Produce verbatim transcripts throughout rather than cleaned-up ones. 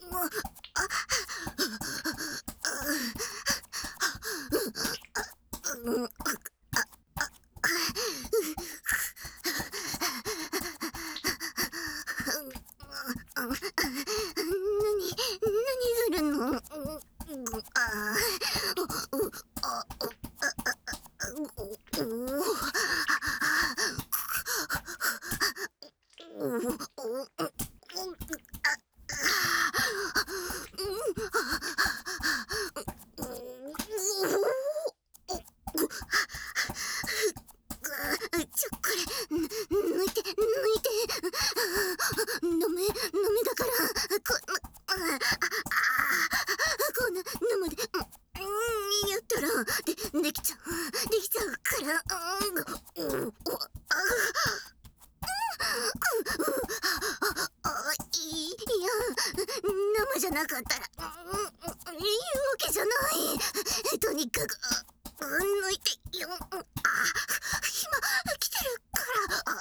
じゃなかったら、うん、うん、いいわけじゃない。とにかく、うん、抜いてよ。あ、今来てるから。あ、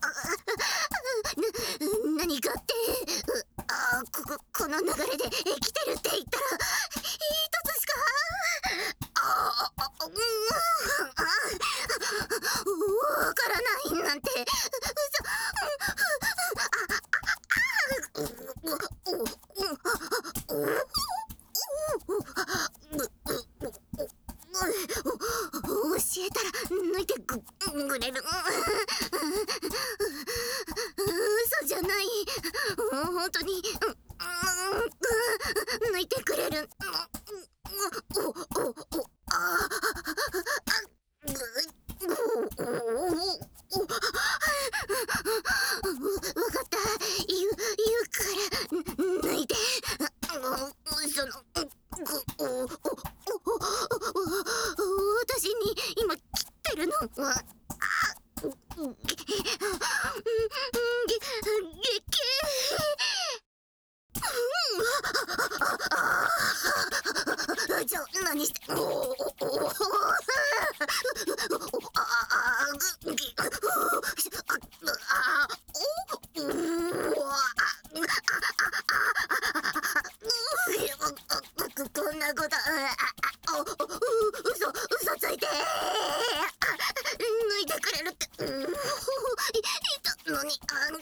な、何かって、あ、ここ、この流れで来てるって言ったら、一つしか、あ、あ、うん、わからないなんて、嘘、教えたら抜いてく、くれる。嘘じゃない。本当に、抜いてくれる。お、お、お、あ、わかった。言う、言うから抜いて。その、私に今切ってるのは、ちょ、何して、こんなこと、嘘、嘘ついて、抜いてくれるって、言ったのに、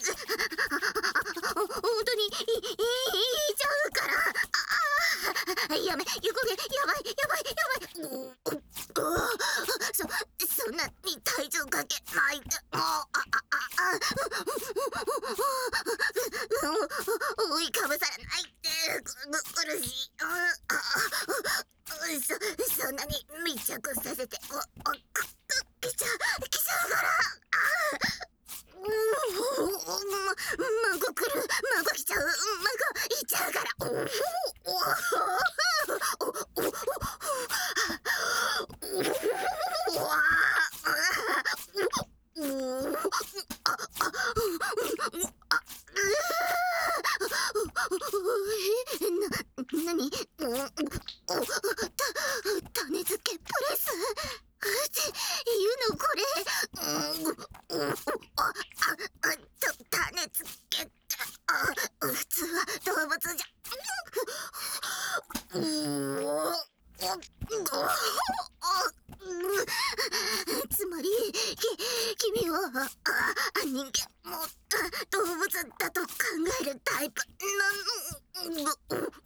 本当に言っちゃうから、やめ、ゆこげ、やばい、やばい、やばい、そ、そんなに体重かけないで、もう、覆いかぶさらないって、苦しい。そ、そんなに密着させて、お、お、来ちゃう、来ちゃうから。孫来る、孫来ちゃう、孫いっちゃうから。な、なに、た、種付けプレスっていうのこれ。あ、あ、と、種付けって、あ、普通は動物じゃ。つまり、き、君は、あ、人間も動物だと考えるタイプなの。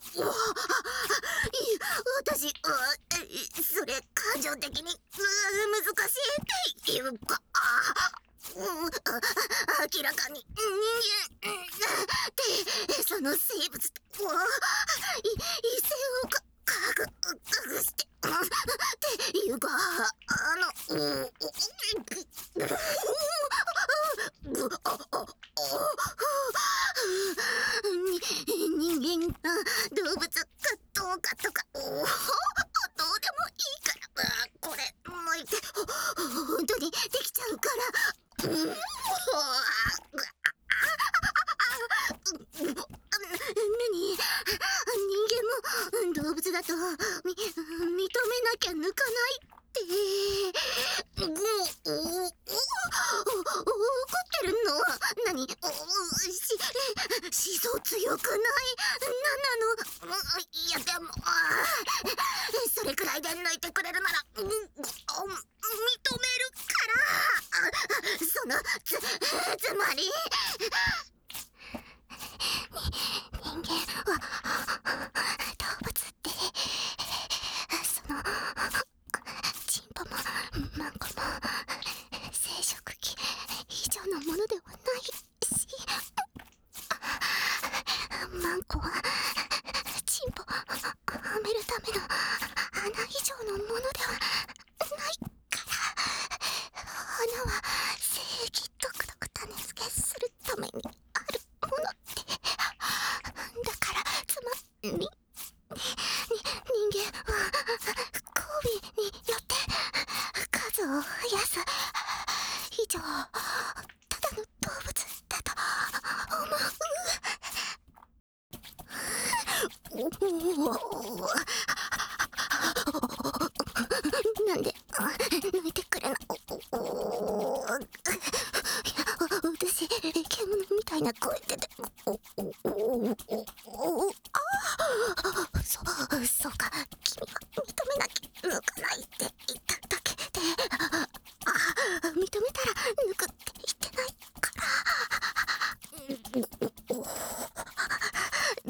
私、それ感情的に難しいっていうか、明らかに人間ってその生物と異性をか隠してっていうか、あの、人間が動物かどうかとか、どうでもいいから、これ抜いて、本当にできちゃうから。何？人間も動物だとみ認めなきゃ抜かないって。怒ってるの？何？し、 しそ強くない？なんなの？いやでも、それくらいで抜いてくれるなら、うん、認めるから。そのつつまり人間は動物ってそのチンポもマンコも生殖器以上のものではないし、マンコはチンポはめるための穴以上のものではないから、穴は精液独特種付けするためにあるものって。だからつまりにに人間は交尾によって数を増やす以上ただの動物だと思う。なんで抜いてくれな。私獣みたいな声ででそそうか、君は認めなきゃ抜かないって言っただけで、あ認めたら抜くって言ってないから。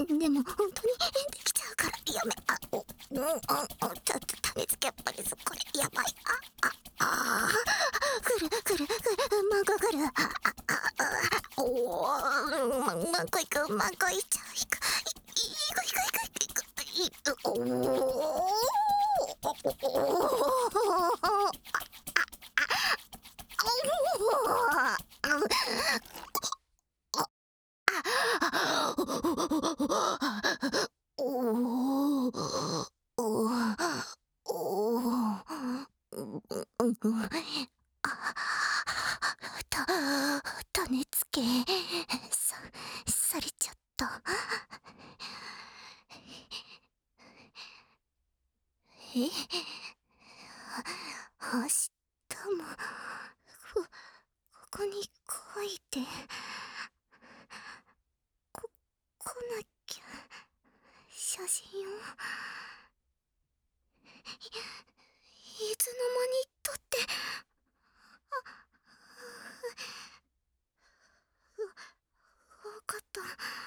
でも本当にできちゃうからやめ。あおうんうんちょっと種付けやっぱりそこれやばい。あああ来る来る来るマンコ来る。あああおおマンマンコ行くマンコ行っちゃう。行く行く行く行く行くおおた種付けさされちゃった。え明日もこここに書いてこ来なきゃ写真をいつの間に撮ってあわ分かった。